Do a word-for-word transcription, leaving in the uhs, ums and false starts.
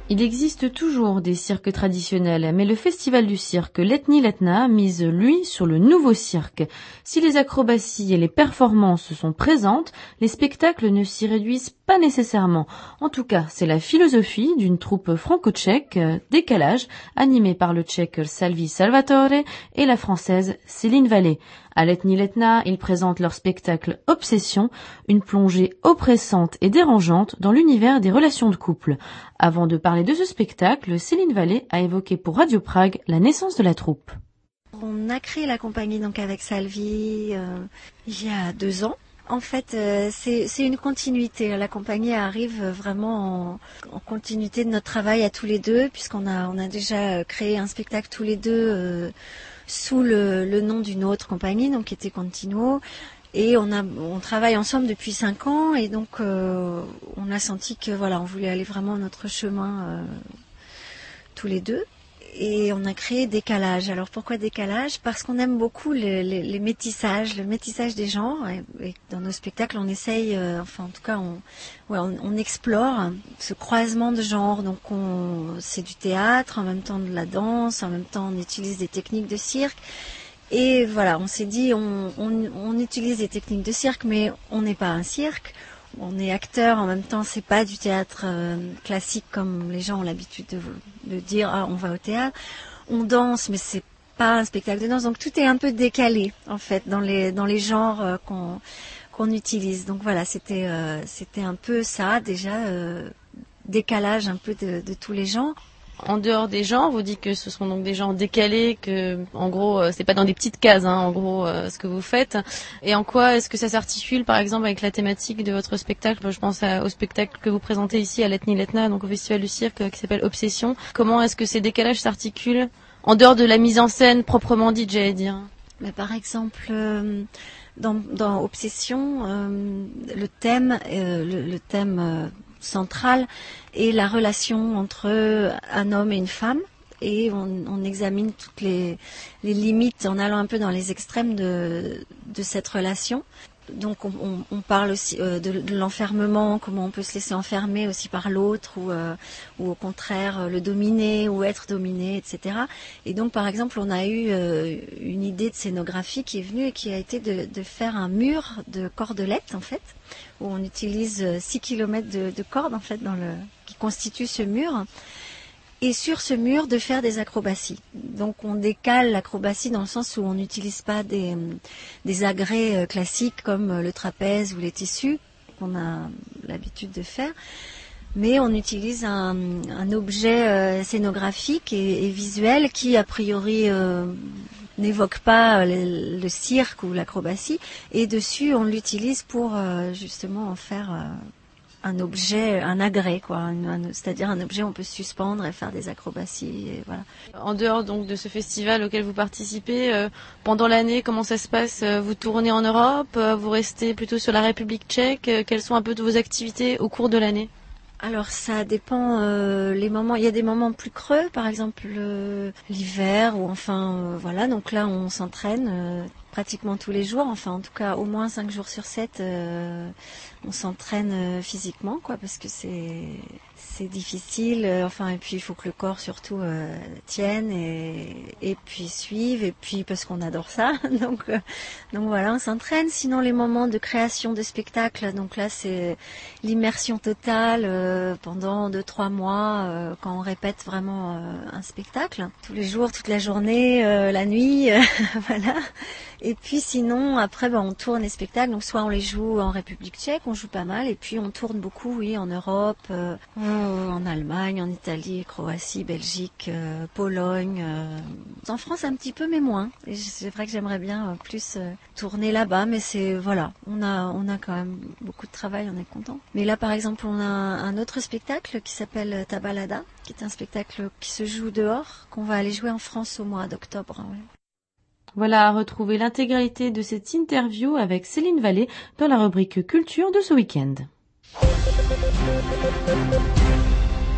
Il existe toujours des cirques traditionnels, mais le festival du cirque Letni Letna mise, lui, sur le nouveau cirque. Si les acrobaties et les performances sont présentes, les spectacles ne s'y réduisent pas nécessairement. En tout cas, c'est la philosophie d'une troupe franco-tchèque, Décalage, animée par le tchèque Salvi Salvatore et la française Céline Vallée. À Letni Letna, ils présentent leur spectacle Obsession, une plongée oppressante et dérangeante dans l'univers des relations de couple. Avant de parler de ce spectacle, Céline Vallée a évoqué pour Radio Prague la naissance de la troupe. On a créé la compagnie donc avec Salvi euh, il y a deux ans. En fait, euh, c'est, c'est une continuité. La compagnie arrive vraiment en, en continuité de notre travail à tous les deux, puisqu'on a, on a déjà créé un spectacle tous les deux euh, sous le, le nom d'une autre compagnie, donc qui était Continuo. Et on a, on travaille ensemble depuis cinq ans, et donc euh, on a senti que voilà, on voulait aller vraiment notre chemin euh, tous les deux. Et on a créé Décalage. Alors pourquoi Décalage ? Parce qu'on aime beaucoup les, les, les métissages, le métissage des genres. Et, et dans nos spectacles, on essaye, euh, enfin en tout cas, on, ouais, on, on explore ce croisement de genres. Donc on, c'est du théâtre, en même temps de la danse, en même temps on utilise des techniques de cirque. Et voilà, on s'est dit, on, on, on utilise des techniques de cirque, mais on n'est pas un cirque. On est acteur, en même temps, c'est pas du théâtre euh, classique comme les gens ont l'habitude de, de dire, ah, on va au théâtre. On danse, mais c'est pas un spectacle de danse. Donc tout est un peu décalé, en fait, dans les dans les genres euh, qu'on qu'on utilise. Donc voilà, c'était euh, c'était un peu ça, déjà euh, décalage un peu de, de tous les genres. En dehors des genres, vous dites que ce sont donc des genres décalés, que en gros c'est pas dans des petites cases, hein, en gros euh, ce que vous faites. Et en quoi est-ce que ça s'articule, par exemple, avec la thématique de votre spectacle ? Je pense à, au spectacle que vous présentez ici à Letni Letna, donc au Festival du Cirque, euh, qui s'appelle Obsession. Comment est-ce que ces décalages s'articulent en dehors de la mise en scène proprement dite, j'allais dire ? Mais par exemple, euh, dans, dans Obsession, euh, le thème, euh, le, le thème euh, central est la relation entre un homme et une femme. Et on, on examine toutes les, les limites en allant un peu dans les extrêmes de, de cette relation. Donc on, on, on parle aussi euh, de, de l'enfermement, comment on peut se laisser enfermer aussi par l'autre, ou, euh, ou au contraire euh, le dominer ou être dominé, et cetera. Et donc par exemple on a eu euh, une idée de scénographie qui est venue et qui a été de, de faire un mur de cordelettes en fait, où on utilise six kilomètres de, de cordes en fait dans le, qui constituent ce mur. Et sur ce mur, de faire des acrobaties. Donc on décale l'acrobatie dans le sens où on n'utilise pas des, des agrès classiques comme le trapèze ou les tissus qu'on a l'habitude de faire, mais on utilise un, un objet euh, scénographique et, et visuel qui a priori euh, n'évoque pas le, le cirque ou l'acrobatie, et dessus on l'utilise pour euh, justement en faire... Euh, un objet, un agrès, quoi, un, un, c'est-à-dire un objet où on peut se suspendre et faire des acrobaties, et voilà. En dehors donc de ce festival auquel vous participez, euh, pendant l'année, comment ça se passe ? Vous tournez en Europe ? Vous restez plutôt sur la République tchèque ? Quelles sont un peu de vos activités au cours de l'année ? Alors ça dépend euh, les moments. Il y a des moments plus creux, par exemple euh, l'hiver, ou enfin euh, voilà. Donc là on s'entraîne euh, pratiquement tous les jours. Enfin en tout cas au moins cinq jours sur sept, euh, on s'entraîne euh, physiquement, quoi, parce que c'est c'est difficile. Euh, enfin et puis il faut que le corps surtout euh, tienne et et puis suive, et puis parce qu'on adore ça. donc euh, donc voilà, on s'entraîne. Sinon les moments de création de spectacle, donc là c'est l'immersion totale. Euh, pendant deux trois mois euh, quand on répète vraiment euh, un spectacle tous les jours, toute la journée, euh, la nuit, euh, voilà. Et puis sinon après ben, on tourne les spectacles, donc soit on les joue en République tchèque, on joue pas mal, et puis on tourne beaucoup, oui, en Europe, euh, en Allemagne, en Italie, Croatie, Belgique, euh, Pologne, euh, en France un petit peu mais moins. Et c'est vrai que j'aimerais bien euh, plus euh, tourner là-bas, mais c'est voilà, on a on a quand même beaucoup de travail, on est content. Mais là par exemple on a un autre spectacle qui s'appelle Tabalada, qui est un spectacle qui se joue dehors, qu'on va aller jouer en France au mois d'octobre. Ouais. Voilà, à retrouver l'intégralité de cette interview avec Céline Vallée dans la rubrique Culture de ce week-end.